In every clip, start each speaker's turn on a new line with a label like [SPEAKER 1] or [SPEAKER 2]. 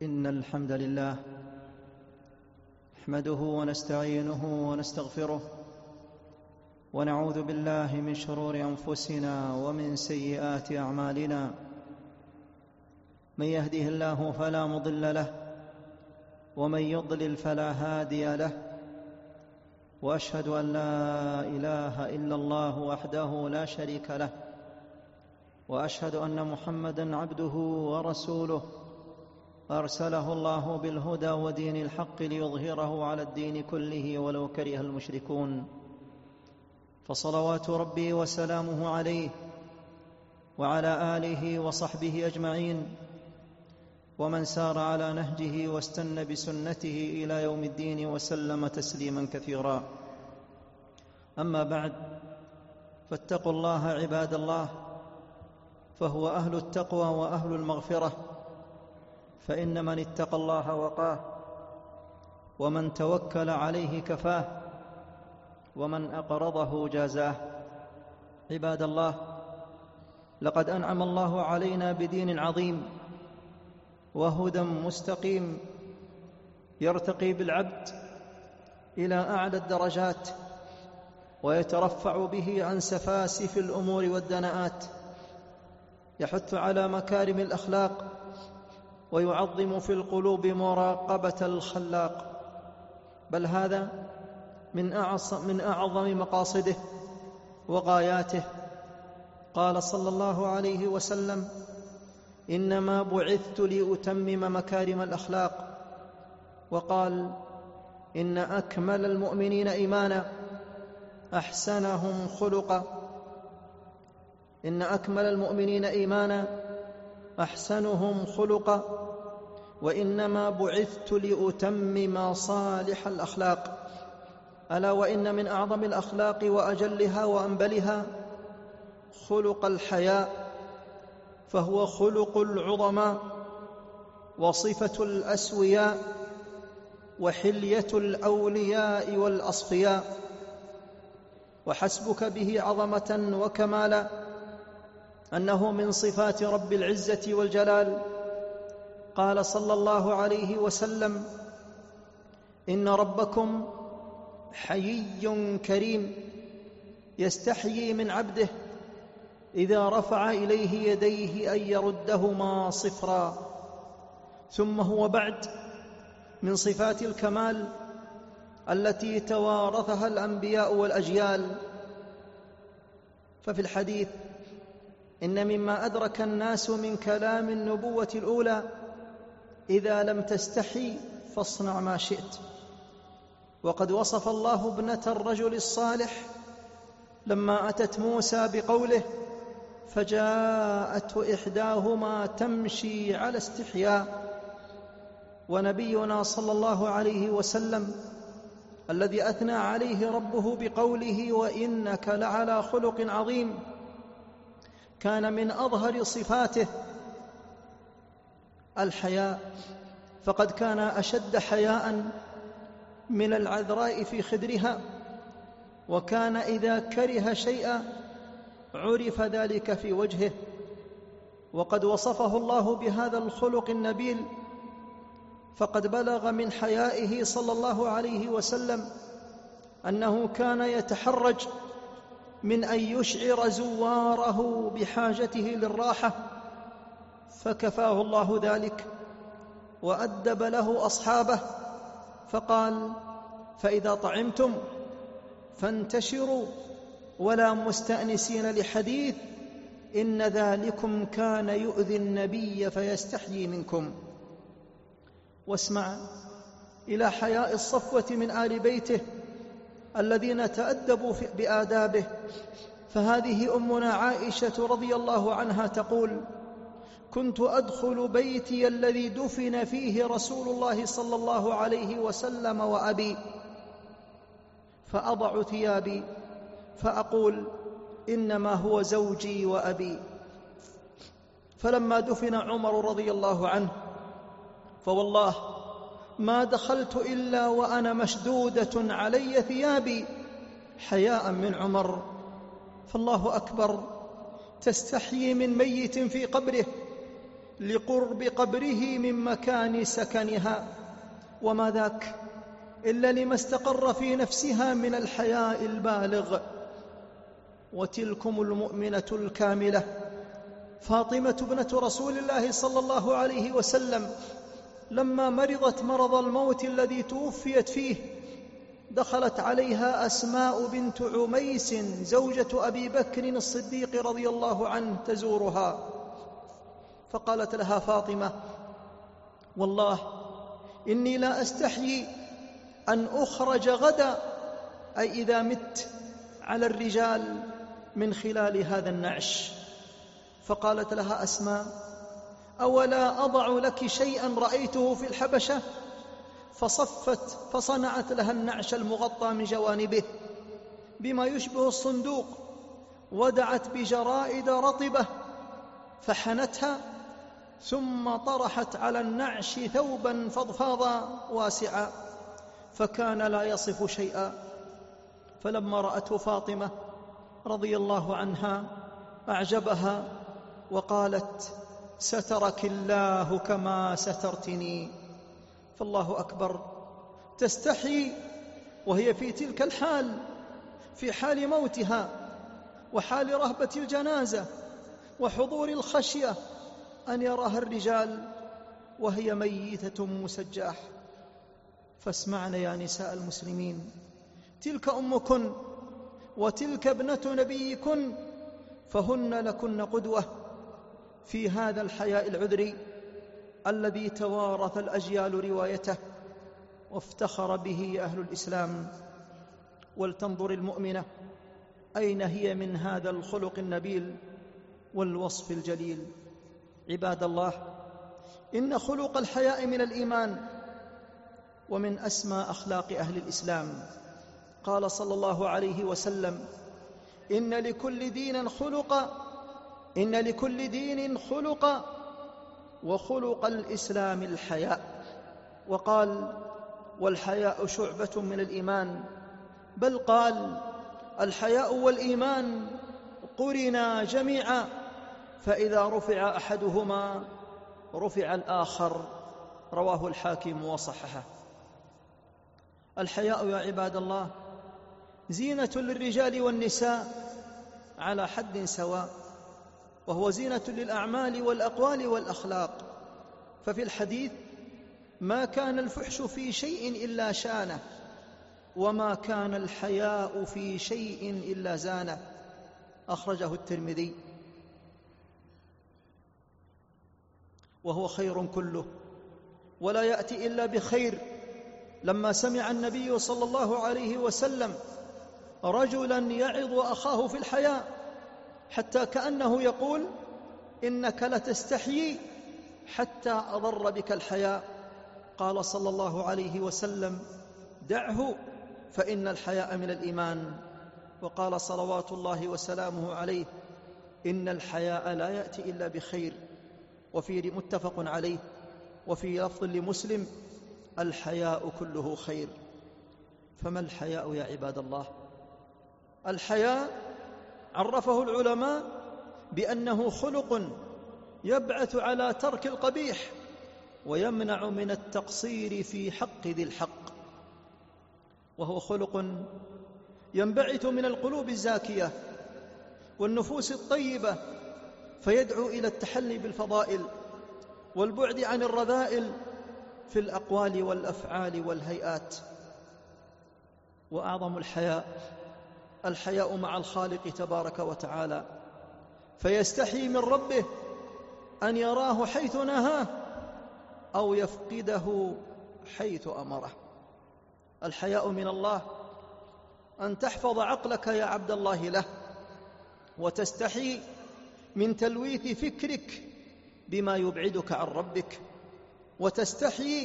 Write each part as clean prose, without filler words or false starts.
[SPEAKER 1] إن الحمد لله نحمده ونستعينه ونستغفره ونعوذ بالله من شرور أنفسنا ومن سيئات أعمالنا. من يهده الله فلا مضل له ومن يضلل فلا هادي له، وأشهد أن لا إله إلا الله وحده لا شريك له، وأشهد أن محمدًا عبده ورسوله أرسله الله بالهدى ودين الحق ليظهره على الدين كله ولو كره المشركون. فصلوات ربي وسلامه عليه وعلى آله وصحبه أجمعين، ومن سار على نهجه واستنى بسنته إلى يوم الدين وسلم تسليما كثيرا. أما بعد، فاتقوا الله عباد الله، فهو أهل التقوى وأهل المغفرة، فإن من اتقى الله وقاه، ومن توكل عليه كفاه، ومن أقرضه جازاه. عباد الله، لقد أنعم الله علينا بدين عظيم وهدى مستقيم يرتقي بالعبد إلى أعلى الدرجات، ويترفع به عن سفاسف الأمور والدناءات، يحث على مكارم الأخلاق، ويعظم في القلوب مراقبة الخلاق، بل هذا من أعظم مقاصده وغاياته. قال صلى الله عليه وسلم: إنما بعثت لأتمم مكارم الأخلاق. وقال: إن أكمل المؤمنين إيمانا أحسنهم خلقا. إن أكمل المؤمنين إيمانا أحسنهم خلقا، وإنما بعثت لأتمم صالح الأخلاق. ألا وإن من أعظم الأخلاق وأجلها وأنبلها خلق الحياء، فهو خلق العظماء وصفة الأسوياء وحلية الأولياء والأصفياء، وحسبك به عظمة وكمالا أنه من صفات رب العزة والجلال. قال صلى الله عليه وسلم: إن ربكم حيي كريم يستحيي من عبده إذا رفع إليه يديه أن يردهما صفرا. ثم هو بعد من صفات الكمال التي توارثها الأنبياء والأجيال. ففي الحديث: إن مما أدرك الناس من كلام النبوة الأولى: إذا لم تستحي فاصنع ما شئت. وقد وصف الله ابنة الرجل الصالح لما أتت موسى بقوله: فجاءته إحداهما تمشي على استحياء. ونبينا صلى الله عليه وسلم الذي أثنى عليه ربه بقوله: وإنك لعلى خلق عظيم، كان من أظهر صفاته الحياء، فقد كان أشد حياء من العذراء في خدرها، وكان إذا كره شيئا عرف ذلك في وجهه. وقد وصفه الله بهذا الخلق النبيل، فقد بلغ من حيائه صلى الله عليه وسلم أنه كان يتحرج من أن يشعر زواره بحاجته للراحة، فكفاه الله ذلك وأدب له أصحابه، فقال: فإذا طعمتم فانتشروا ولا مستأنسين لحديث، إن ذلكم كان يؤذي النبي فيستحيي منكم. واسمع إلى حياء الصفوة من آل بيته الذين تأدبوا بآدابه. فهذه أمنا عائشة رضي الله عنها تقول: كنت أدخل بيتي الذي دفن فيه رسول الله صلى الله عليه وسلم وأبي، فأضع ثيابي فأقول: إنما هو زوجي وأبي. فلما دفن عمر رضي الله عنه، فوالله ما دخلت إلا وأنا مشدودة علي ثيابي حياء من عمر. فالله أكبر، تستحيي من ميت في قبره لقرب قبره من مكان سكنها، وما ذاك إلا لما استقر في نفسها من الحياء البالغ. وتلكم المؤمنة الكاملة فاطمة ابنة رسول الله صلى الله عليه وسلم لما مرضت مرض الموت الذي توفيت فيه، دخلت عليها أسماء بنت عميس زوجة أبي بكر الصديق رضي الله عنه تزورها، فقالت لها فاطمة: والله إني لا أستحيي أن أخرج غدا، أي إذا مت، على الرجال من خلال هذا النعش. فقالت لها أسماء: أولا أضع لك شيئا رأيته في الحبشة؟ فصنعت لها النعش المغطى من جوانبه بما يشبه الصندوق، ودعت بجرائد رطبة فحنتها، ثم طرحت على النعش ثوبا فضفاضا واسعا، فكان لا يصف شيئا. فلما رأته فاطمة رضي الله عنها أعجبها، وقالت: سترك الله كما سترتني. فالله أكبر، تستحي وهي في تلك الحال، في حال موتها وحال رهبة الجنازة وحضور الخشية، أن يراها الرجال وهي ميتة مسجاح. فاسمعن يا نساء المسلمين، تلك أمكن وتلك ابنة نبيكن، فهن لكن قدوة في هذا الحياء العذري الذي توارث الأجيال روايته وافتخر به أهل الإسلام. ولتنظر المؤمنة أين هي من هذا الخلق النبيل والوصف الجليل. عباد الله، إن خلق الحياء من الإيمان ومن أسمى أخلاق أهل الإسلام. قال صلى الله عليه وسلم: إن لكل دين خلق وخلق الإسلام الحياء. وقال: والحياء شعبة من الإيمان، بل قال: الحياء والإيمان قرنا جميعا، فإذا رفع أحدهما رفع الآخر. رواه الحاكم وصححه. الحياء يا عباد الله زينة للرجال والنساء على حد سواء، وهو زينة للأعمال والأقوال والأخلاق. ففي الحديث: ما كان الفحش في شيء إلا شانه، وما كان الحياء في شيء إلا زانه. أخرجه الترمذي. وهو خير كله ولا يأتي إلا بخير. لما سمع النبي صلى الله عليه وسلم رجلا يعظ أخاه في الحياء حتى كأنه يقول: إنك لتستحيي حتى أضر بك الحياء، قال صلى الله عليه وسلم: دعه فإن الحياء من الإيمان. وقال صلوات الله وسلامه عليه: إن الحياء لا يأتي إلا بخير. وفي متفق عليه. وفي لفظ لمسلم: الحياء كله خير. فما الحياء يا عباد الله؟ الحياء عرفه العلماء بأنه خلق يبعث على ترك القبيح ويمنع من التقصير في حق ذي الحق، وهو خلق ينبعث من القلوب الزاكية والنفوس الطيبة، فيدعو إلى التحلي بالفضائل والبعد عن الرذائل في الأقوال والأفعال والهيئات. وأعظم الحياء مع الخالق تبارك وتعالى، فيستحي من ربه أن يراه حيث نهاه أو يفقده حيث أمره. الحياء من الله أن تحفظ عقلك يا عبد الله له، وتستحي من تلويث فكرك بما يبعدك عن ربك، وتستحي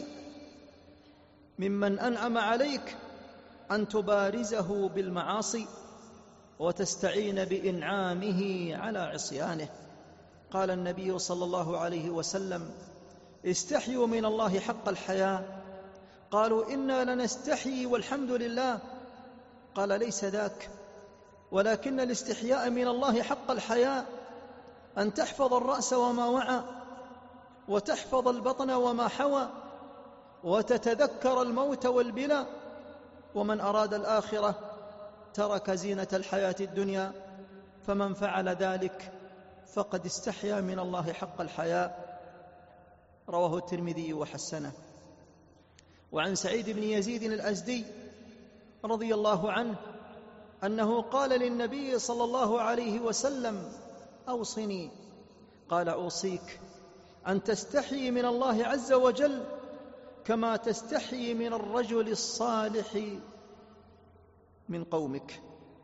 [SPEAKER 1] ممن أنعم عليك أن تبارزه بالمعاصي وتستعين بإنعامه على عصيانه. قال النبي صلى الله عليه وسلم: استحيوا من الله حق الحياء. قالوا: إنا لنستحيي والحمد لله. قال: ليس ذاك، ولكن الاستحياء من الله حق الحياء أن تحفظ الرأس وما وعى، وتحفظ البطن وما حوى وتتذكر الموت والبلى. ومن أراد الآخرة ترك زينة الحياة الدنيا، فمن فعل ذلك فقد استحيا من الله حق الحياء. رواه الترمذي وحسنه. وعن سعيد بن يزيد الأزدي رضي الله عنه أنه قال للنبي صلى الله عليه وسلم: أوصني. قال: أوصيك أن تستحيي من الله عز وجل كما تستحيي من الرجل الصالح من قومك.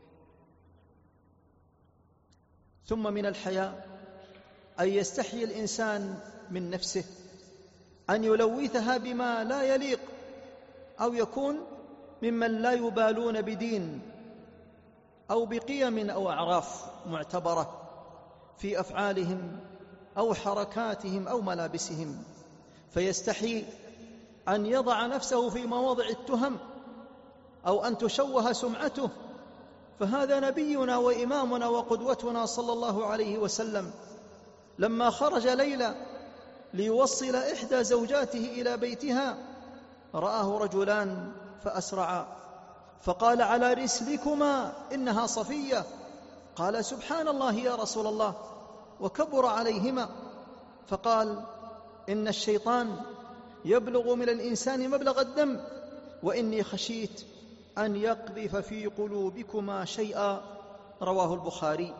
[SPEAKER 1] ثم من الحياء أن يستحيي الإنسان من نفسه، أن يلوثها بما لا يليق، أو يكون ممن لا يبالون بدين أو بقيم أو أعراف معتبرة في أفعالهم أو حركاتهم أو ملابسهم، فيستحي أن يضع نفسه في مواضع التهم أو أن تشوه سمعته. فهذا نبينا وإمامنا وقدوتنا صلى الله عليه وسلم لما خرج ليلة ليوصل إحدى زوجاته إلى بيتها رآه رجلان فأسرعا، فقال: على رسلكما إنها صفية. قال: سبحان الله يا رسول الله، وكبر عليهما. فقال: إن الشيطان يبلغ من الإنسان مبلغ الدم، وإني خشيت أن يقذف في قلوبكما شيئا. رواه البخاري.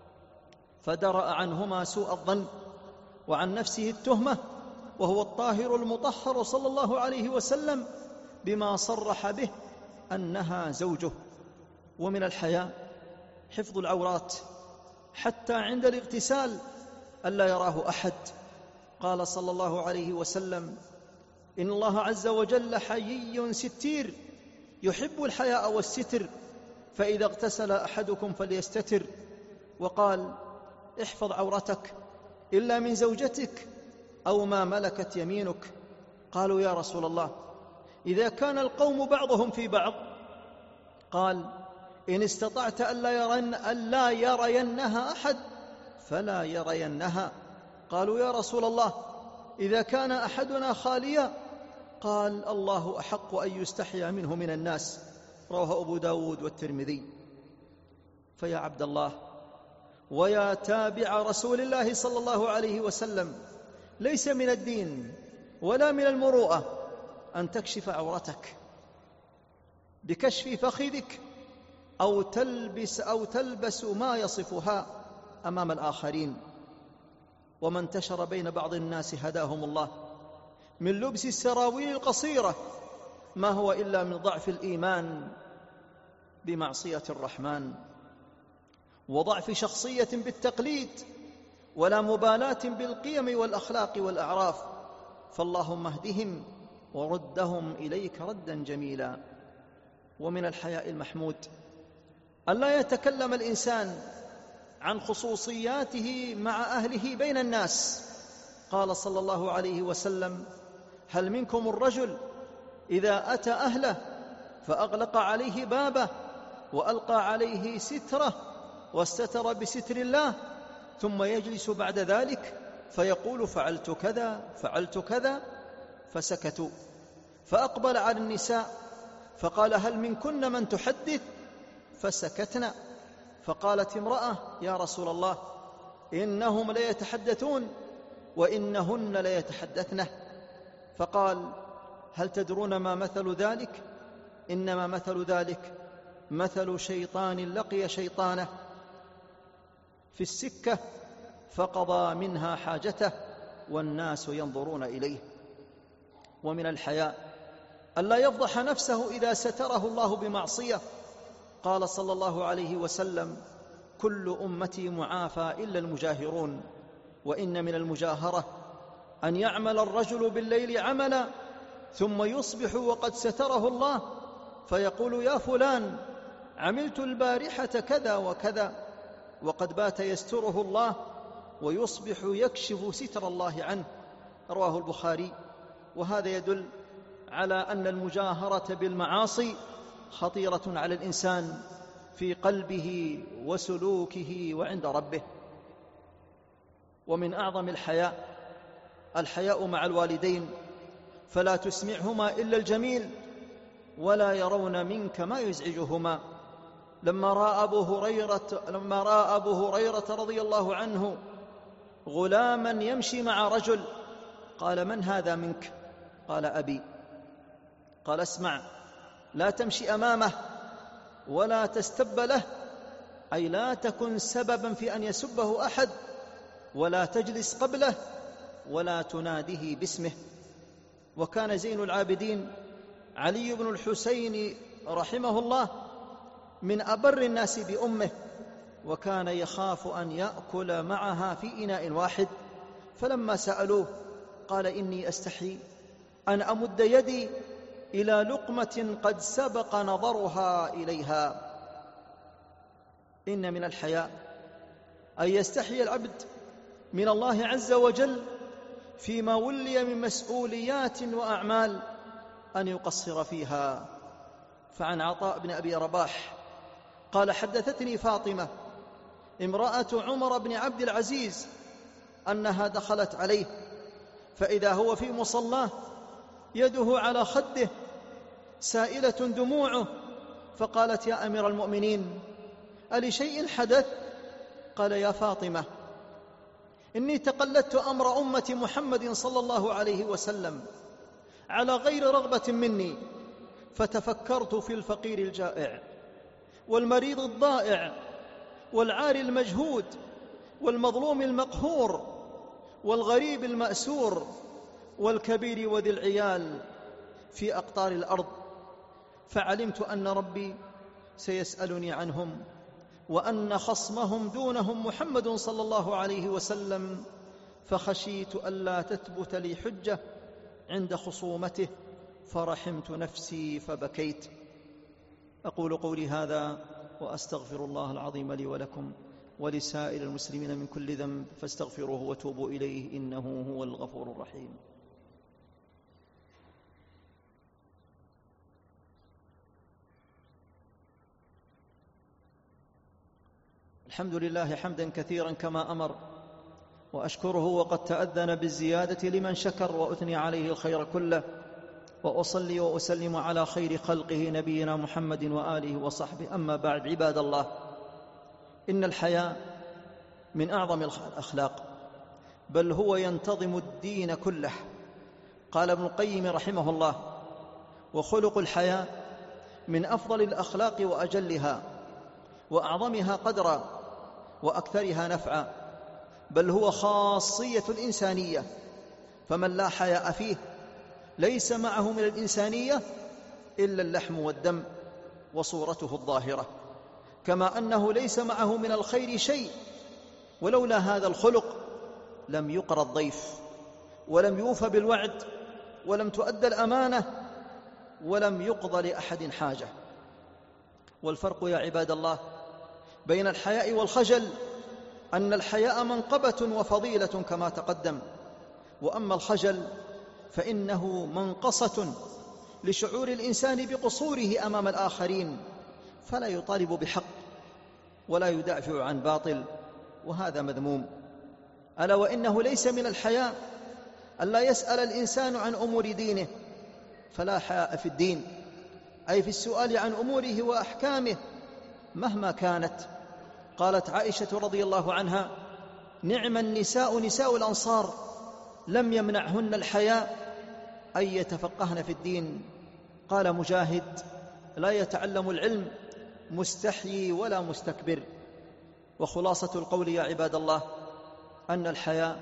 [SPEAKER 1] فدرأ عنهما سوء الظن وعن نفسه التهمة، وهو الطاهر المطهر صلى الله عليه وسلم بما صرح به أنها زوجه. ومن الحياء حفظ العورات حتى عند الاغتسال ألا يراه أحد. قال صلى الله عليه وسلم: إن الله عز وجل حيي ستير يحب الحياء والستر، فإذا اغتسل أحدكم فليستتر. وقال: احفظ عورتك إلا من زوجتك أو ما ملكت يمينك. قالوا: يا رسول الله، إذا كان القوم بعضهم في بعض؟ قال: إن استطعت ألا يرينها أحد فلا يرينها. قالوا: يا رسول الله، إذا كان أحدنا خاليا؟ قال: الله أحق أن يستحيا منه من الناس. رواه أبو داود والترمذي. فيا عبد الله ويا تابع رسول الله صلى الله عليه وسلم، ليس من الدين ولا من المروءة أن تكشف عورتك بكشف فخذك أو تلبس ما يصفها أمام الآخرين. وما انتشر بين بعض الناس هداهم الله من لبس السراويل القصيرة ما هو إلا من ضعف الإيمان بمعصية الرحمن، وضعف شخصية بالتقليد، ولا مبالاة بالقيم والأخلاق والأعراف. فاللهم اهدهم وردهم إليك ردا جميلا. ومن الحياء المحمود ألا يتكلم الإنسان عن خصوصياته مع أهله بين الناس. قال صلى الله عليه وسلم: هل منكم الرجل إذا أتى أهله فأغلق عليه بابه وألقى عليه ستره واستتر بستر الله، ثم يجلس بعد ذلك فيقول: فعلت كذا فعلت كذا؟ فسكتوا. فأقبل على النساء فقال: هل منكن من تحدث؟ فسكتنا. فقالت امرأة: يا رسول الله، إنهم ليتحدثون وإنهن ليتحدثن. فقال: هل تدرون ما مثل ذلك؟ إنما مثل ذلك مثل شيطان لقي شيطانه في السكة فقضى منها حاجته والناس ينظرون إليه. ومن الحياء ألا يفضح نفسه إذا ستره الله بمعصية. قال صلى الله عليه وسلم: كل أمتي معافى إلا المجاهرون. وإن من المجاهرة أن يعمل الرجل بالليل عملا ثم يصبح وقد ستره الله فيقول: يا فلان، عملت البارحة كذا وكذا، وقد بات يستره الله ويصبح يكشف ستر الله عنه. رواه البخاري. وهذا يدل على أن المجاهرة بالمعاصي خطيرة على الإنسان في قلبه وسلوكه وعند ربه. ومن أعظم الحياء الحياء مع الوالدين، فلا تسمعهما إلا الجميل ولا يرون منك ما يزعجهما. لما رأى أبو هريرة رضي الله عنه غلاما يمشي مع رجل قال: من هذا منك؟ قال: أبي. قال: اسمع، لا تمشي أمامه ولا تستب له، أي لا تكن سببا في أن يسبه أحد، ولا تجلس قبله، ولا تناديه باسمه. وكان زين العابدين علي بن الحسين رحمه الله من أبر الناس بأمه، وكان يخاف أن يأكل معها في إناء واحد، فلما سألوه قال: إني أستحي أن أمد يدي إلى لقمة قد سبق نظرها إليها. إن من الحياء أن يستحي العبد من الله عز وجل فيما ولي من مسؤوليات وأعمال أن يقصر فيها. فعن عطاء بن أبي رباح قال: حدثتني فاطمة امرأة عمر بن عبد العزيز أنها دخلت عليه فإذا هو في مصلاه يده على خده سائلة دموعه، فقالت: يا أمير المؤمنين، ألشيء حدث؟ قال: يا فاطمة، إني تقلدت أمر أمة محمد صلى الله عليه وسلم على غير رغبة مني، فتفكرت في الفقير الجائع والمريض الضائع والعاري المجهود والمظلوم المقهور والغريب المأسور والكبير وذي العيال في أقطار الأرض، فعلمت أن ربي سيسألني عنهم، وأن خصمهم دونهم محمد صلى الله عليه وسلم، فخشيت ألا تثبت لي حجة عند خصومته، فرحمت نفسي فبكيت. أقول قولي هذا وأستغفر الله العظيم لي ولكم ولسائر المسلمين من كل ذنب، فاستغفروه وتوبوا إليه، إنه هو الغفور الرحيم. الحمد لله حمدا كثيرا كما أمر، وأشكره وقد تأذن بالزيادة لمن شكر، وأثني عليه الخير كله، وأصلي وأسلم على خير خلقه نبينا محمد وآله وصحبه. أما بعد، عباد الله، إن الحياء من أعظم الأخلاق، بل هو ينتظم الدين كله. قال ابن القيم رحمه الله: وخلق الحياء من أفضل الأخلاق وأجلها وأعظمها قدرا وأكثرها نفعا، بل هو خاصية الإنسانية، فمن لا حياء فيه ليس معه من الإنسانية إلا اللحم والدم وصورته الظاهرة، كما أنه ليس معه من الخير شيء، ولولا هذا الخلق لم يقر الضيف، ولم يوفى بالوعد، ولم تؤدى الأمانة، ولم يقضى لأحد حاجة. والفرق يا عباد الله بين الحياء والخجل أن الحياء منقبة وفضيلة كما تقدم، وأما الخجل فإنه منقصة لشعور الإنسان بقصوره أمام الآخرين، فلا يطالب بحق ولا يدافع عن باطل، وهذا مذموم. ألا وإنه ليس من الحياء ألا يسأل الإنسان عن أمور دينه، فلا حياء في الدين، أي في السؤال عن أموره وأحكامه مهما كانت. قالت عائشة رضي الله عنها: نعم النساء نساء الأنصار، لم يمنعهن الحياء أن يتفقهن في الدين. قال مجاهد: لا يتعلم العلم مستحيي ولا مستكبر. وخلاصة القول يا عباد الله أن الحياء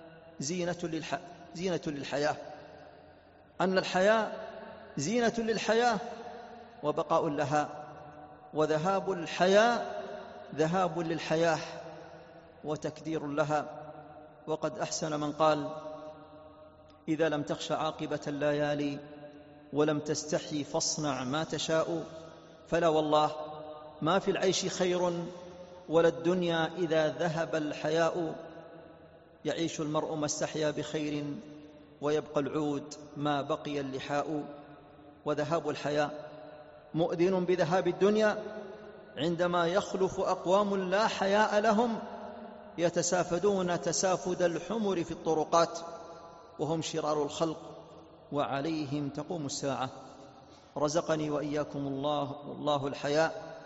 [SPEAKER 1] زينة للحياة، أن الحياء زينة للحياة وبقاء لها، وذهاب الحياء ذهاب للحياة وتكدير لها. وقد أحسن من قال: إذا لم تخش عاقبة الليالي ولم تستحي فاصنع ما تشاء، فلا والله ما في العيش خير ولا الدنيا إذا ذهب الحياء. يعيش المرء ما استحيا بخير ويبقى العود ما بقي اللحاء. وذهاب الحياء مؤذن بذهاب الدنيا عندما يخلف أقوام لا حياء لهم يتسافدون تسافد الحمر في الطرقات، وهم شرار الخلق وعليهم تقوم الساعة. رزقني وإياكم الله الحياء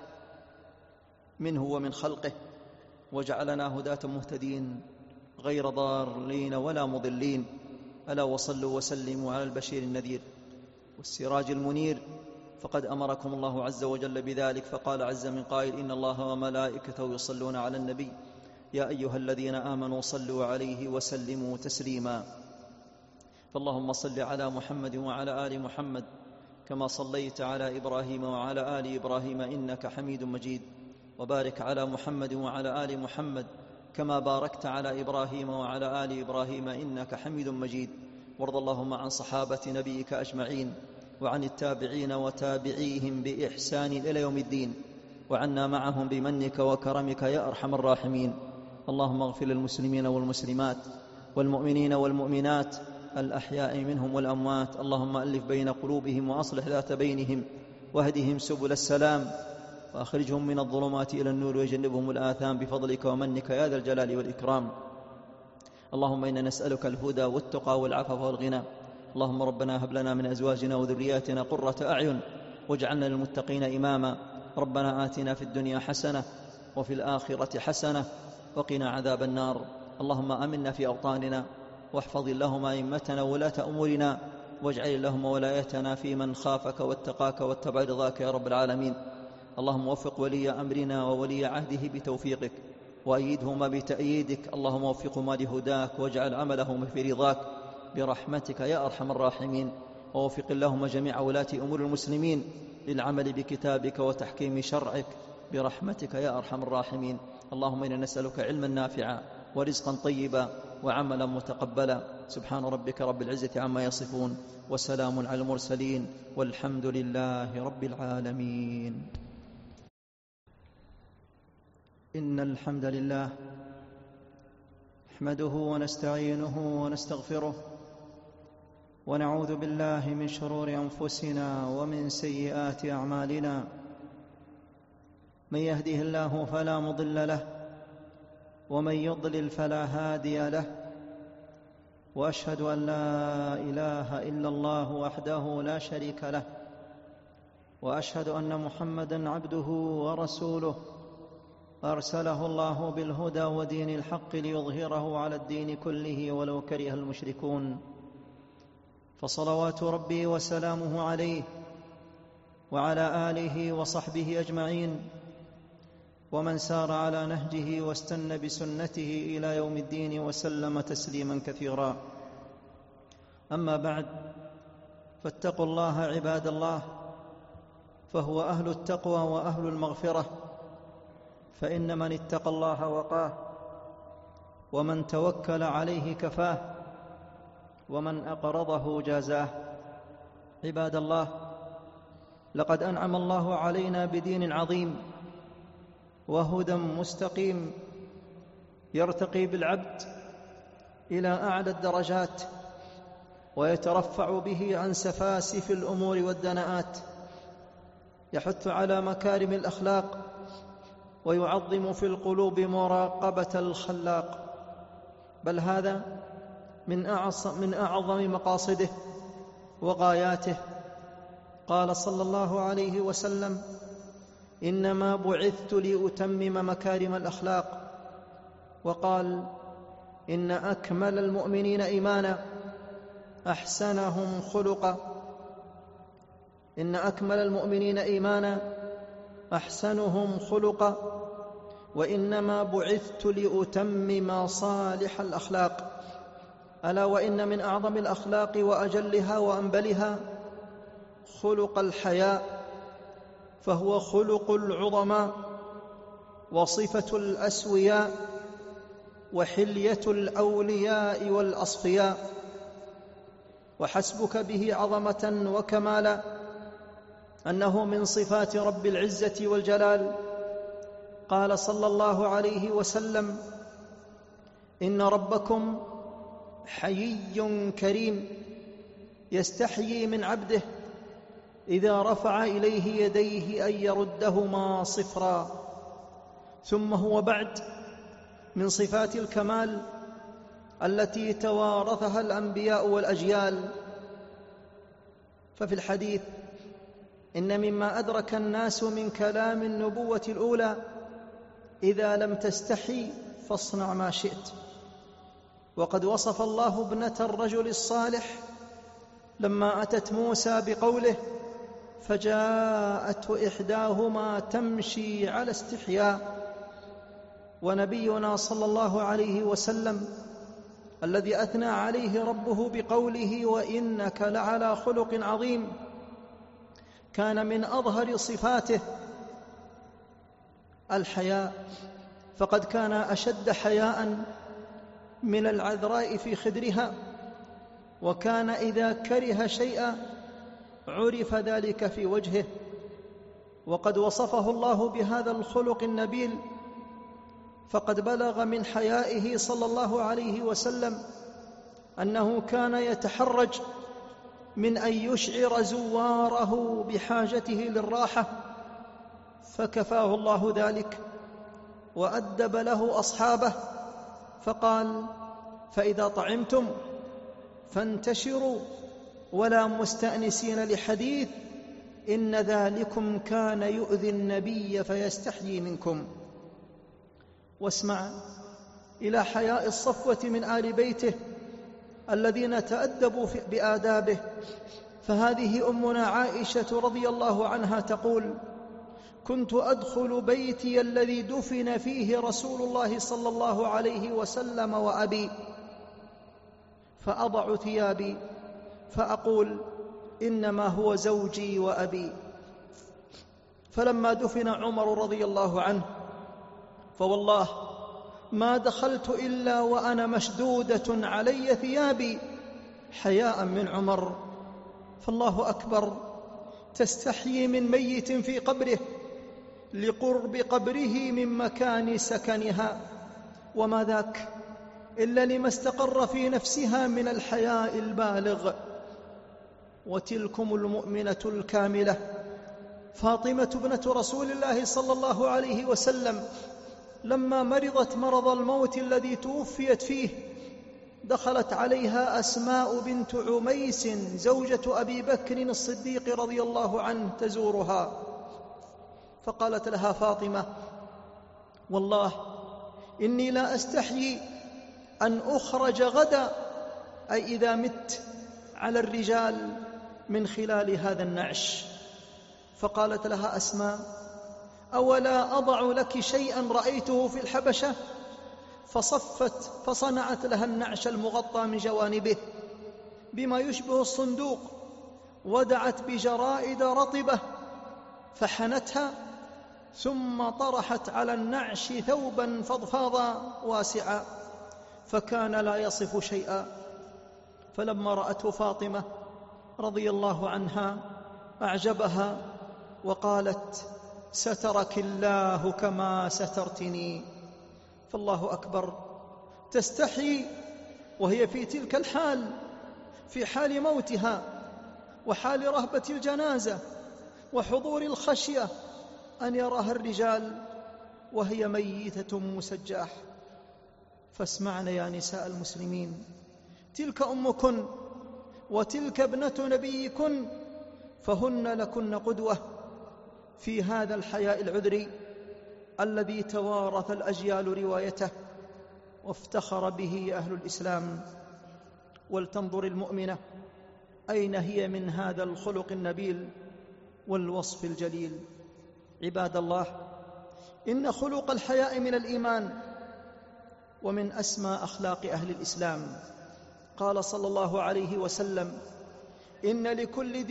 [SPEAKER 1] منه ومن خلقه، وجعلنا هداة مهتدين غير ضارين ولا مضلين. ألا وصلوا وسلموا على البشير النذير والسراج المنير، فقد أمركم الله عز وجل بذلك، فقال عز من قائل: إن الله وملائكته يصلون على النبي يا أيها الذين آمنوا صلوا عليه وسلموا تسليما. فاللهم صل على محمد وعلى آل محمد كما صليت على إبراهيم وعلى آل إبراهيم إنك حميد مجيد، وبارك على محمد وعلى آل محمد كما باركت على إبراهيم وعلى آل إبراهيم إنك حميد مجيد. وارض اللهم عن صحابة نبيك أجمعين، وعن التابعين وتابعيهم بإحسان إلى يوم الدين، وعنا معهم بمنك وكرمك يا أرحم الراحمين. اللهم اغفر للمسلمين والمسلمات والمؤمنين والمؤمنات الأحياء منهم والأموات. اللهم ألف بين قلوبهم وأصلح ذات بينهم، واهدهم سبل السلام، وأخرجهم من الظلمات إلى النور، وجنبهم الآثام بفضلك ومنك يا ذا الجلال والإكرام. اللهم إنا نسألك الهدى والتقى والعفو والغنى. اللهم ربنا هب لنا من أزواجنا وذرياتنا قرة أعين واجعلنا للمتقين إماما. ربنا آتنا في الدنيا حسنة وفي الآخرة حسنة وقنا عذاب النار. اللهم آمنا في أوطاننا، واحفظ اللهم أئمتنا وولاة أمورنا، واجعل اللهم ولايتنا في من خافك واتقاك واتبع رضاك يا رب العالمين. اللهم وفق ولي أمرنا وولي عهده بتوفيقك، وأيدهما بتأييدك. اللهم وفقهما لهداك، واجعل عملهما في رضاك برحمتك يا أرحم الراحمين. ووفق اللهم جميع ولاة أمور المسلمين للعمل بكتابك وتحكيم شرعك برحمتك يا أرحم الراحمين. اللهم إنا نسألك علما نافعا ورزقا طيبا وعملا متقبلا. سبحان ربك رب العزة عما يصفون، وسلام على المرسلين، والحمد لله رب العالمين. إن الحمد لله نحمده ونستعينه ونستغفره، ونعوذ بالله من شرور أنفسنا ومن سيئات أعمالنا. من يهده الله فلا مضل له، ومن يضلل فلا هادي له، وأشهد أن لا إله إلا الله وحده لا شريك له، وأشهد أن محمدًا عبده ورسوله أرسله الله بالهدى ودين الحق ليظهره على الدين كله ولو كره المشركون. فصلوات ربي وسلامه عليه وعلى آله وصحبه أجمعين، ومن سار على نهجه واستنى بسنته إلى يوم الدين وسلم تسليما كثيرا. أما بعد، فاتقوا الله عباد الله، فهو أهل التقوى وأهل المغفرة. فإن من اتقى الله وقاه، ومن توكل عليه كفاه، ومن أقرضه جازاه. عباد الله، لقد أنعم الله علينا بدين عظيم وهدى مستقيم يرتقي بالعبد إلى أعلى الدرجات، ويترفع به عن سفاسف الأمور والدناءات، يحث على مكارم الأخلاق، ويعظم في القلوب مراقبة الخلاق. بل هذا من أعظم مقاصده وغاياته. قال صلى الله عليه وسلم: إنما بعثت لأتمم مكارم الأخلاق. وقال: إن أكمل المؤمنين إيمانا أحسنهم خلقا. إن أكمل المؤمنين إيمانا أحسنهم خلقا، وإنما بعثت لأتمم صالح الأخلاق. ألا وإن من أعظم الأخلاق وأجلها وأنبلها خلق الحياء، فهو خلق العظماء وصفة الأسوياء وحلية الأولياء والأصفياء. وحسبك به عظمة وكمالا أنه من صفات رب العزة والجلال. قال صلى الله عليه وسلم: إن ربكم حيي كريم يستحيي من عبده إذا رفع إليه يديه أن يردهما صفرا. ثم هو بعد من صفات الكمال التي توارثها الأنبياء والأجيال. ففي الحديث: إن مما أدرك الناس من كلام النبوة الأولى إذا لم تستحي فاصنع ما شئت. وقد وصف الله ابنة الرجل الصالح لما أتت موسى بقوله: فجاءته إحداهما تمشي على استحياء. ونبينا صلى الله عليه وسلم الذي أثنى عليه ربه بقوله: وإنك لعلى خلق عظيم، كان من أظهر صفاته الحياء، فقد كان أشد حياء من العذراء في خدرها، وكان إذا كره شيئا عرف ذلك في وجهه. وقد وصفه الله بهذا الخلق النبيل، فقد بلغ من حيائه صلى الله عليه وسلم أنه كان يتحرج من أن يشعر زواره بحاجته للراحة، فكفاه الله ذلك وأدب له أصحابه فقال: فإذا طعمتم فانتشروا ولا مستأنسين لحديث، إن ذلكم كان يؤذي النبي فيستحيي منكم. واسمع إلى حياء الصفوة من آل بيته الذين تأدبوا بآدابه. فهذه أمنا عائشة رضي الله عنها تقول: كنت أدخل بيتي الذي دفن فيه رسول الله صلى الله عليه وسلم وأبي، فأضع ثيابي فأقول: إنما هو زوجي وأبي. فلما دفن عمر رضي الله عنه فوالله ما دخلت إلا وأنا مشدودة علي ثيابي حياء من عمر. فالله أكبر، تستحيي من ميت في قبره لقرب قبره من مكان سكنها، وما ذاك إلا لما استقر في نفسها من الحياء البالغ. وتلكم المؤمنة الكاملة فاطمة ابنة رسول الله صلى الله عليه وسلم لما مرضت مرض الموت الذي توفيت فيه، دخلت عليها أسماء بنت عميس زوجة أبي بكر الصديق رضي الله عنه تزورها، فقالت لها فاطمة: والله إني لا أستحيي أن أخرج غدا، أي إذا مت، على الرجال من خلال هذا النعش. فقالت لها أسماء: أولا أضع لك شيئا رأيته في الحبشة؟ فصفت فصنعت لها النعش المغطى من جوانبه بما يشبه الصندوق، ودعت بجرائد رطبة فحنتها، ثم طرحت على النعش ثوبا فضفاضا واسعا، فكان لا يصف شيئا. فلما رأته فاطمة رضي الله عنها أعجبها وقالت: سترك الله كما سترتني. فالله أكبر، تستحي وهي في تلك الحال، في حال موتها وحال رهبة الجنازة وحضور الخشية، أن يراها الرجال وهي ميتة مسجاح. فاسمعن يا نساء المسلمين، تلك أمكن وتلك ابنة نبيكن، فهن لكن قدوة في هذا الحياء العذري الذي توارث الأجيال روايته وافتخر به أهل الإسلام. ولتنظر المؤمنة أين هي من هذا الخلق النبيل والوصف الجليل. عباد الله، إن خلق الحياء من الإيمان ومن أسمى أخلاق أهل الإسلام. قال صلى الله عليه وسلم: إن لكل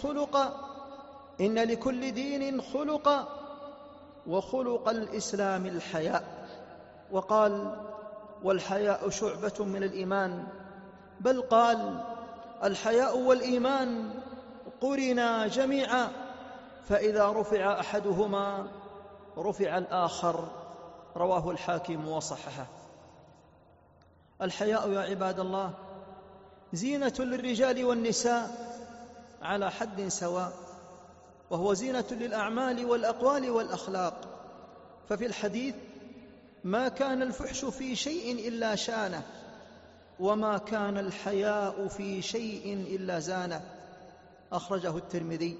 [SPEAKER 1] دين خلقا وخلق الإسلام الحياء. وقال: والحياء شعبة من الإيمان، بل قال: الحياء والإيمان قرنا جميعا، فإذا رفع أحدهما رفع الآخر. رواه الحاكم وصححه. الحياء يا عباد الله زينة للرجال والنساء على حد سواء، وهو زينة للأعمال والأقوال والأخلاق. ففي الحديث: ما كان الفحش في شيء إلا شانه، وما كان الحياء في شيء إلا زانه، أخرجه الترمذي.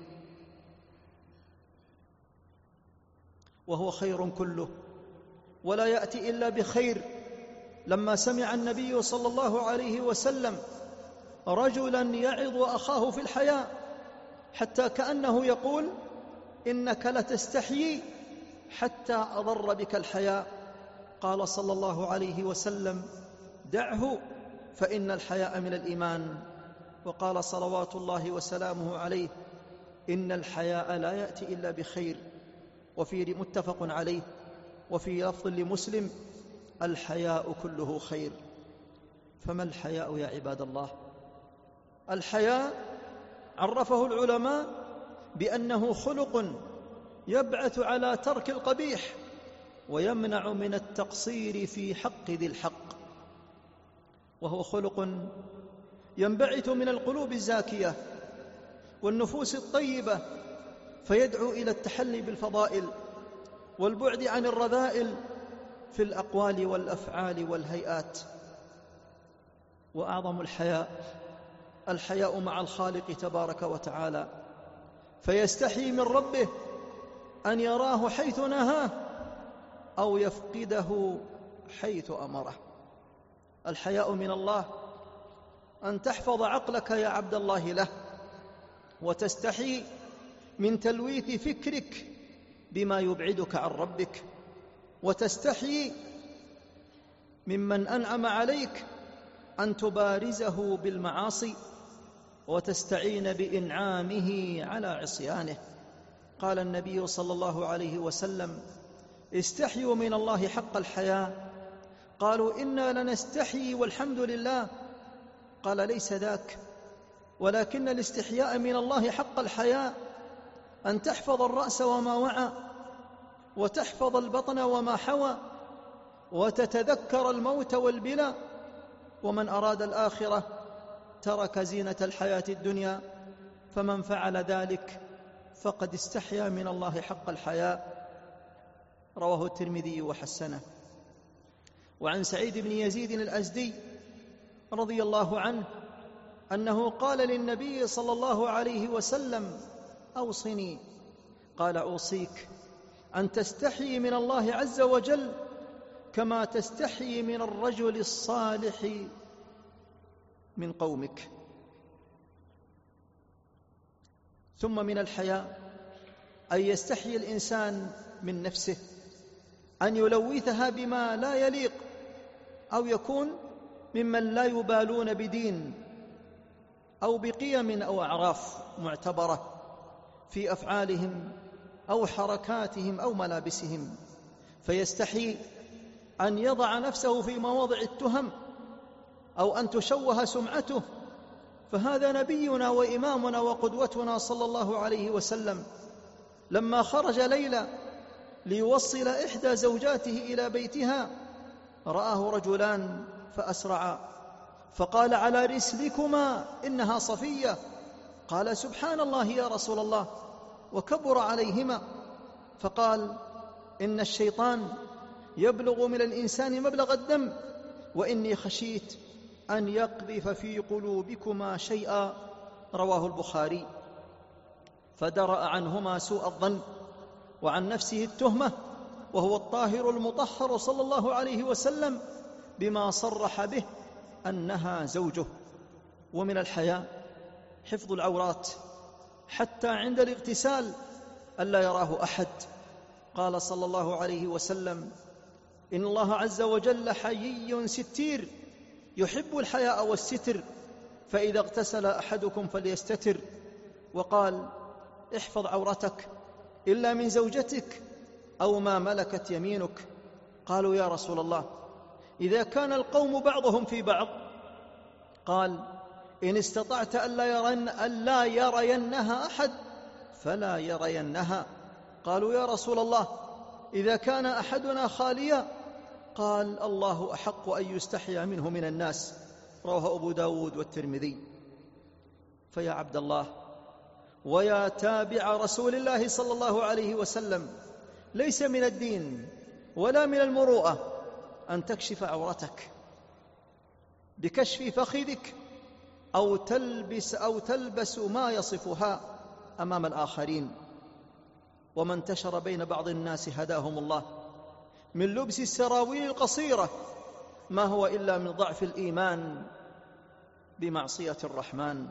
[SPEAKER 1] وهو خير كله ولا يأتي إلا بخير. لما سمع النبي صلى الله عليه وسلم رجلا يعظ أخاه في الحياء حتى كأنه يقول: إنك لتستحيي حتى أضر بك الحياء، قال صلى الله عليه وسلم: دعه فإن الحياء من الإيمان. وقال صلوات الله وسلامه عليه: إن الحياء لا يأتي إلا بخير. وفي متفق عليه. وفي لفظ لمسلم: الحياء كله خير. فما الحياء يا عباد الله؟ الحياء عرفه العلماء بأنه خلق يبعث على ترك القبيح ويمنع من التقصير في حق ذي الحق، وهو خلق ينبعث من القلوب الزاكية والنفوس الطيبة، فيدعو إلى التحلي بالفضائل والبعد عن الرذائل في الأقوال والأفعال والهيئات. وأعظم الحياء مع الخالق تبارك وتعالى، فيستحي من ربه أن يراه حيث نهاه أو يفقده حيث أمره. الحياء من الله أن تحفظ عقلك يا عبد الله له، وتستحي من تلويث فكرك بما يبعدك عن ربك، وتستحي ممن أنعم عليك أن تبارزه بالمعاصي وتستعين بإنعامه على عصيانه. قال النبي صلى الله عليه وسلم: استحيوا من الله حق الحياء. قالوا: إنا لنستحي والحمد لله. قال: ليس ذاك، ولكن الاستحياء من الله حق الحياء أن تحفظ الرأس وما وعى، وتحفظ البطن وما حوى، وتتذكر الموت والبلى. ومن أراد الآخرة ترك زينة الحياة الدنيا، فمن فعل ذلك فقد استحيا من الله حق الحياء. رواه الترمذي وحسنه. وعن سعيد بن يزيد الأزدي رضي الله عنه أنه قال للنبي صلى الله عليه وسلم: أوصني. قال: أوصيك أن تستحي من الله عز وجل كما تستحي من الرجل الصالح من قومك. ثم من الحياء أن يستحي الإنسان من نفسه، أن يلوثها بما لا يليق، أو يكون ممن لا يبالون بدين أو بقيم أو أعراف معتبرة في أفعالهم أو حركاتهم أو ملابسهم، فيستحي أن يضع نفسه في مواضع التهم أو أن تشوه سمعته. فهذا نبينا وإمامنا وقدوتنا صلى الله عليه وسلم لما خرج ليلة ليوصل إحدى زوجاته إلى بيتها رآه رجلان فأسرعا، فقال: على رسلكما إنها صفية. قال: سبحان الله يا رسول الله، وكبر عليهما. فقال: إن الشيطان يبلغ من الإنسان مبلغ الدم، وإني خشيت أن يقذف في قلوبكما شيئا. رواه البخاري. فدرأ عنهما سوء الظن وعن نفسه التهمة، وهو الطاهر المطهر صلى الله عليه وسلم بما صرح به أنها زوجه. ومن الحياء حفظ العورات حتى عند الاغتسال ألا يراه أحد. قال صلى الله عليه وسلم: إن الله عز وجل حيي ستير يحب الحياء والستر، فإذا اغتسل أحدكم فليستتر. وقال: احفظ عورتك إلا من زوجتك أو ما ملكت يمينك. قالوا: يا رسول الله، إذا كان القوم بعضهم في بعض؟ قال: إن استطعت ألا يرينها أحد فلا يرينها. قالوا: يا رسول الله، إذا كان أحدنا خاليا؟ قال: الله أحق أن يستحيا منه من الناس. رواه أبو داود والترمذي. فيا عبد الله ويا تابع رسول الله صلى الله عليه وسلم، ليس من الدين ولا من المروءة أن تكشف عورتك، بكشف فخذك أو تلبس ما يصفها أمام الآخرين. وما انتشر بين بعض الناس هداهم الله من لبس السراويل القصيرة ما هو إلا من ضعف الإيمان بمعصية الرحمن،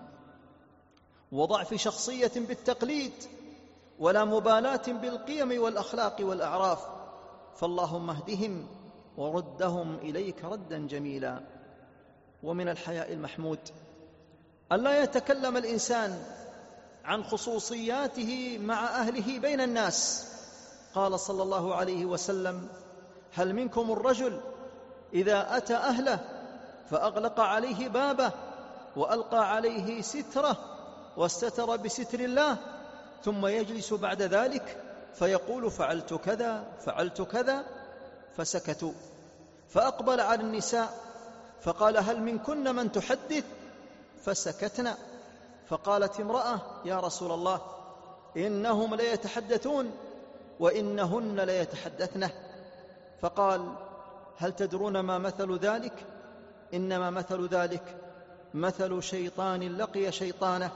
[SPEAKER 1] وضعف شخصية بالتقليد، ولا مبالاة بالقيم والأخلاق والأعراف. فاللهم اهدهم وردهم إليك ردا جميلا. ومن الحياء المحمود ألا يتكلم الإنسان عن خصوصياته مع أهله بين الناس. قال صلى الله عليه وسلم: هل منكم الرجل إذا أتى أهله فأغلق عليه بابه وألقى عليه ستره واستتر بستر الله، ثم يجلس بعد ذلك فيقول: فعلت كذا فعلت كذا؟ فسكتوا. فأقبل على النساء فقال: هل منكن من تحدث؟ فسكتنا. فقالت امرأة: يا رسول الله، إنهم ليتحدثون وإنهن ليتحدثن. فقال: هل تدرون ما مثل ذلك؟ إنما مثل ذلك مثل شيطان لقي شيطانه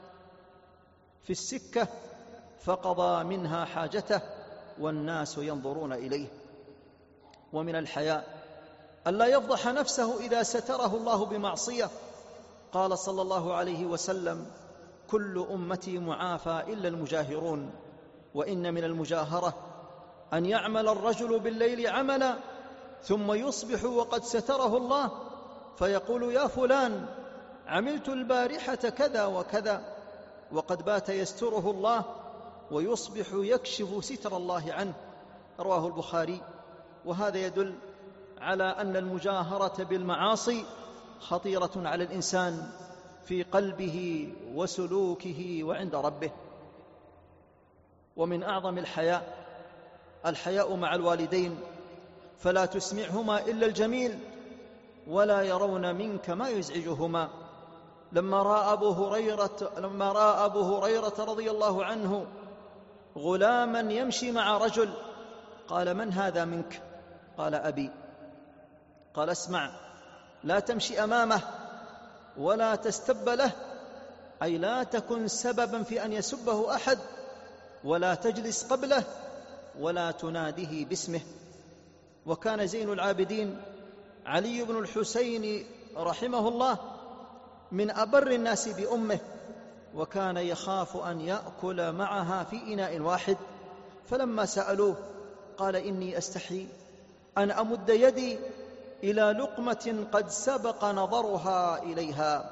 [SPEAKER 1] في السكة فقضى منها حاجته والناس ينظرون إليه. ومن الحياء ألا يفضح نفسه إذا ستره الله بمعصية. قال صلى الله عليه وسلم: كل أمتي معافى إلا المجاهرون. وإن من المجاهرة أن يعمل الرجل بالليل عملا ثم يصبح وقد ستره الله فيقول: يا فلان، عملت البارحة كذا وكذا، وقد بات يستره الله ويصبح يكشف ستر الله عنه. رواه البخاري. وهذا يدل على أن المجاهرة بالمعاصي خطيرة على الإنسان في قلبه وسلوكه وعند ربه. ومن أعظم الحياء مع الوالدين، فلا تسمعهما إلا الجميل ولا يرون منك ما يزعجهما. لما رأى أبو هريرة رضي الله عنه غلاما يمشي مع رجل قال: من هذا منك؟ قال: أبي. قال: اسمع، لا تمشي أمامه ولا تستب له، أي لا تكن سببا في أن يسبه أحد، ولا تجلس قبله، ولا تناديه باسمه. وكان زين العابدين علي بن الحسين رحمه الله من أبر الناس بأمه، وكان يخاف أن يأكل معها في إناء واحد. فلما سألوه قال: إني أستحي أن أمد يدي إلى لقمة قد سبق نظرها إليها.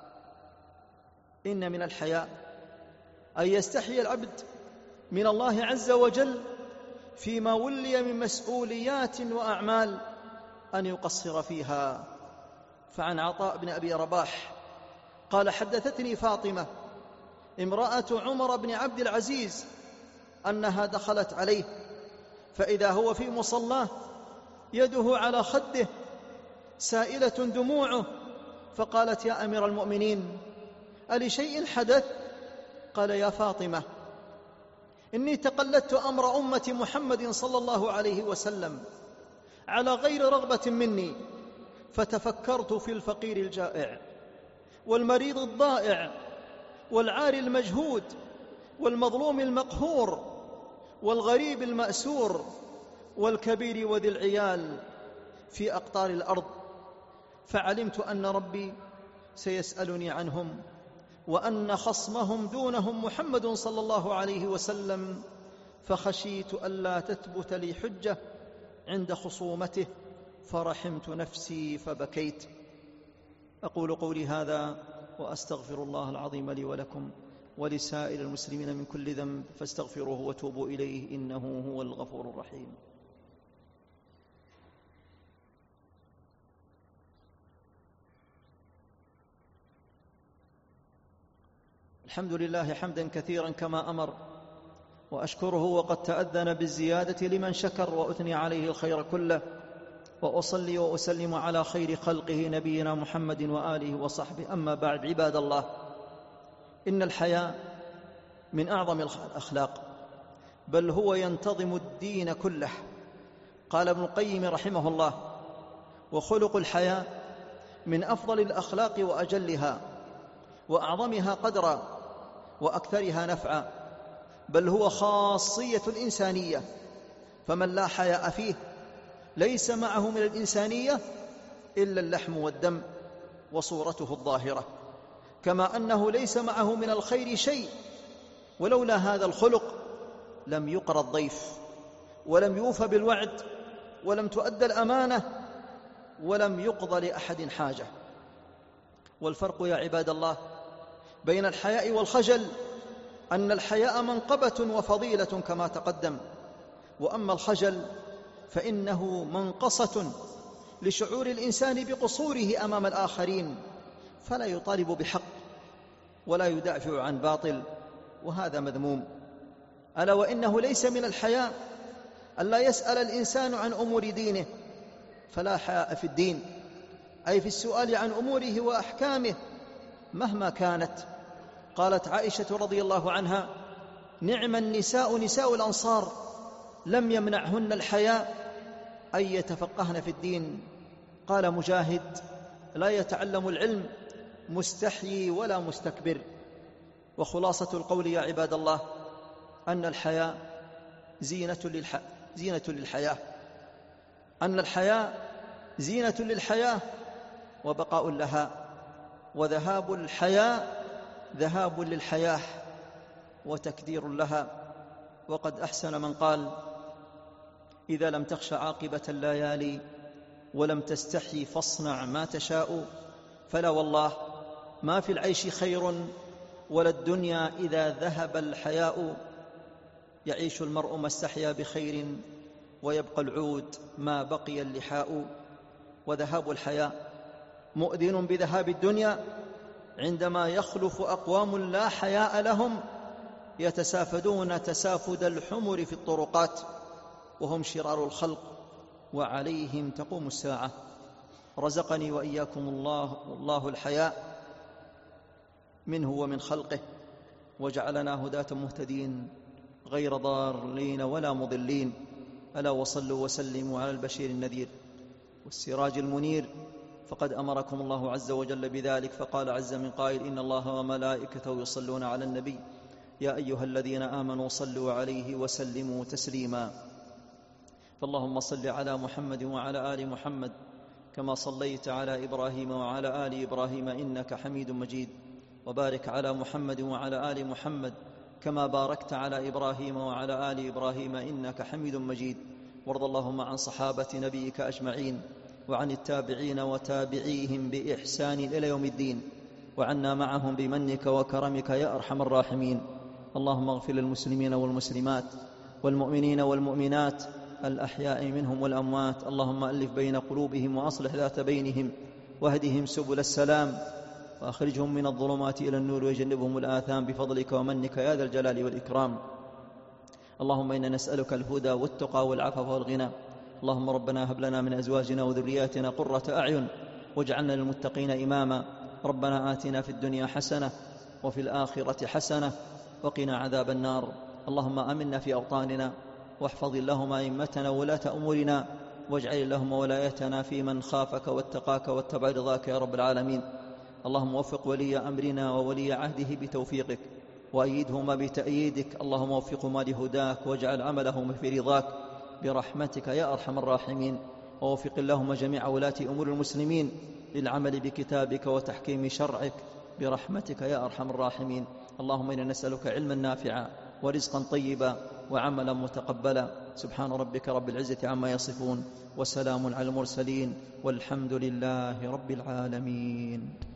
[SPEAKER 1] إن من الحياء أن يستحي العبد من الله عز وجل فيما ولي من مسؤوليات وأعمال أن يقصر فيها. فعن عطاء بن أبي رباح قال: حدثتني فاطمة امرأة عمر بن عبد العزيز أنها دخلت عليه فإذا هو في مصلاه يده على خده سائلة دموعه، فقالت: يا أمير المؤمنين، ألشيء حدث؟ قال: يا فاطمة، إني تقلدت أمر أمة محمد صلى الله عليه وسلم على غير رغبة مني، فتفكرت في الفقير الجائع والمريض الضائع والعاري المجهود والمظلوم المقهور والغريب المأسور والكبير وذي العيال في أقطار الأرض، فعلمت أن ربي سيسألني عنهم، وأن خصمهم دونهم محمد صلى الله عليه وسلم، فخشيت ألا تثبت لي حجة عند خصومته، فرحمت نفسي فبكيت. أقول قولي هذا وأستغفر الله العظيم لي ولكم ولسائر المسلمين من كل ذنب، فاستغفروه وتوبوا إليه، إنه هو الغفور الرحيم. الحمد لله حمدا كثيرا كما أمر، وأشكره وقد تأذن بالزيادة لمن شكر، وأثني عليه الخير كله، وأصلي وأسلم على خير خلقه نبينا محمد وآله وصحبه. أما بعد، عباد الله، إن الحياء من أعظم الأخلاق، بل هو ينتظم الدين كله. قال ابن القيم رحمه الله: وخلق الحياء من أفضل الأخلاق وأجلها وأعظمها قدرا وأكثرها نفعا، بل هو خاصية الإنسانية، فمن لا حياء فيه ليس معه من الإنسانية إلا اللحم والدم وصورته الظاهرة، كما أنه ليس معه من الخير شيء، ولولا هذا الخلق لم يقر الضيف، ولم يوفى بالوعد، ولم تؤدى الأمانة، ولم يقضى لأحد حاجة. والفرق يا عباد الله بين الحياء والخجل أن الحياء منقبة وفضيلة كما تقدم، وأما الخجل فإنه منقصة لشعور الإنسان بقصوره أمام الآخرين، فلا يطالب بحق ولا يدافع عن باطل، وهذا مذموم. ألا وإنه ليس من الحياء ألا يسأل الإنسان عن أمور دينه، فلا حياء في الدين، أي في السؤال عن أموره وأحكامه مهما كانت. قالت عائشة رضي الله عنها: نعم النساء نساء الأنصار لم يمنعهن الحياء أن يتفقهن في الدين. قال مجاهد: لا يتعلم العلم مستحيي ولا مستكبر. وخلاصة القول يا عباد الله أن الحياء زينة للحياة، أن الحياء زينة للحياة وبقاء لها، وذهاب الحياء ذهاب للحياة وتكدير لها. وقد أحسن من قال: إذا لم تخش عاقبة الليالي ولم تستحي فاصنع ما تشاء، فلا والله ما في العيش خير ولا الدنيا إذا ذهب الحياء. يعيش المرء ما استحيا بخير ويبقى العود ما بقي اللحاء. وذهاب الحياء مؤذن بذهاب الدنيا عندما يخلف أقوام لا حياء لهم يتسافدون تسافد الحمر في الطرقات، وهم شرار الخلق وعليهم تقوم الساعة. رزقني وإياكم الله الحياء منه ومن خلقه، وجعلنا هداة مهتدين غير ضارين ولا مضلين. ألا وصلوا وسلموا على البشير النذير والسراج المنير، فقد أمركم الله عز وجل بذلك، فقال عز من قائل: إن الله وملائكته يصلون على النبي يا أيها الذين آمنوا صلوا عليه وسلموا تسليما. فاللهم صل على محمد وعلى آل محمد كما صليت على إبراهيم وعلى آل إبراهيم إنك حميد مجيد، وبارك على محمد وعلى آل محمد كما باركت على إبراهيم وعلى آل إبراهيم إنك حميد مجيد. وارض اللهم عن صحابة نبيك أجمعين، وعن التابعين وتابعيهم بإحسان إلى يوم الدين، وعنا معهم بمنك وكرمك يا أرحم الراحمين. اللهم اغفر للمسلمين والمسلمات والمؤمنين والمؤمنات الأحياء منهم والأموات. اللهم ألف بين قلوبهم وأصلح ذات بينهم، واهدهم سبل السلام، وأخرجهم من الظلمات إلى النور، وجنبهم الآثام بفضلك ومنك يا ذا الجلال والإكرام. اللهم إنا نسألك الهدى والتقى والعفاف والغنى. اللهم ربنا هب لنا من أزواجنا وذرياتنا قرة أعين واجعلنا للمتقين إماما. ربنا آتنا في الدنيا حسنة وفي الآخرة حسنة وقنا عذاب النار. اللهم آمنا في أوطاننا، واحفظ اللهم أئمتنا وولاة أمورنا، واجعل اللهم ولايتنا في من خافك واتقاك واتبع رضاك يا رب العالمين. اللهم وفق ولي أمرنا وولي عهده بتوفيقك، وأيدهما بتأييدك. اللهم وفقهما لهداك، واجعل عملهما في رضاك برحمتك يا أرحم الراحمين. ووفق اللهم جميع ولاة أمور المسلمين للعمل بكتابك وتحكيم شرعك برحمتك يا أرحم الراحمين. اللهم إنا نسألك علما نافعا ورزقا طيبا وعملا متقبلا. سبحان ربك رب العزة عما يصفون، وسلام على المرسلين، والحمد لله رب العالمين.